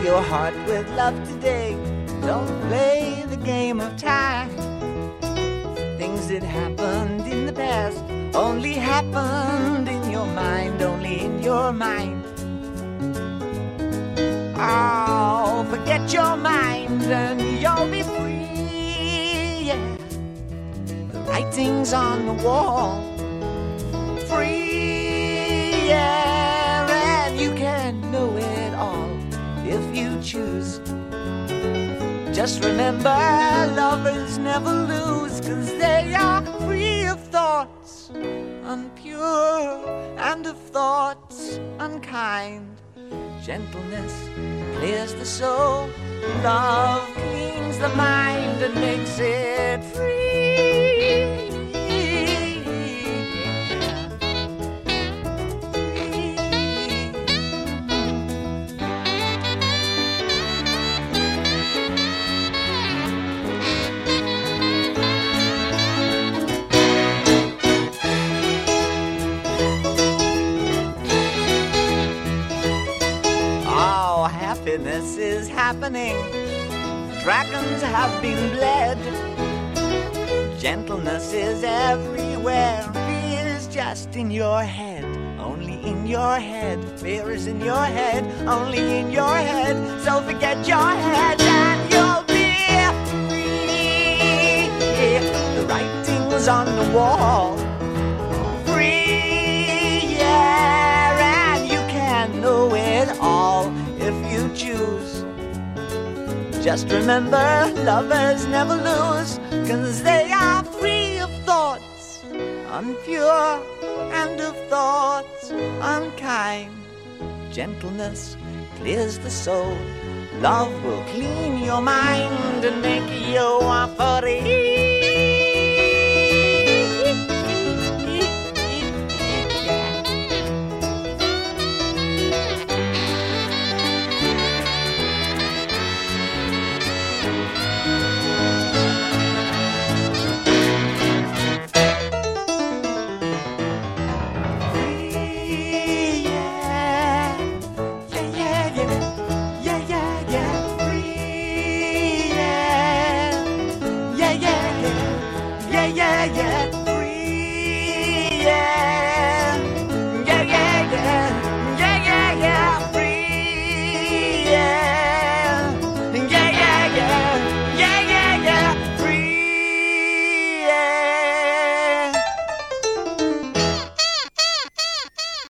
your heart with love today. Don't play the game of time. Things that happened in the past only happened in your mind, only in your mind. Oh, forget your mind and you'll be free, yeah. The writing's on the wall, free, yeah. And you can know it all if you choose. Just remember, lovers never lose, 'cause they are free of thoughts unpure and of thoughts unkind. Gentleness clears the soul, love cleans the mind and makes it free. Happiness is happening, dragons have been bled. Gentleness is everywhere, fear is just in your head, only in your head. Fear is in your head, only in your head. So forget your head and you'll be free. The writing's on the wall, free, yeah. And you can know it all if you choose. Just remember, lovers never lose, 'cause they are free of thoughts unpure and of thoughts unkind. Gentleness clears the soul, love will clean your mind and make you free.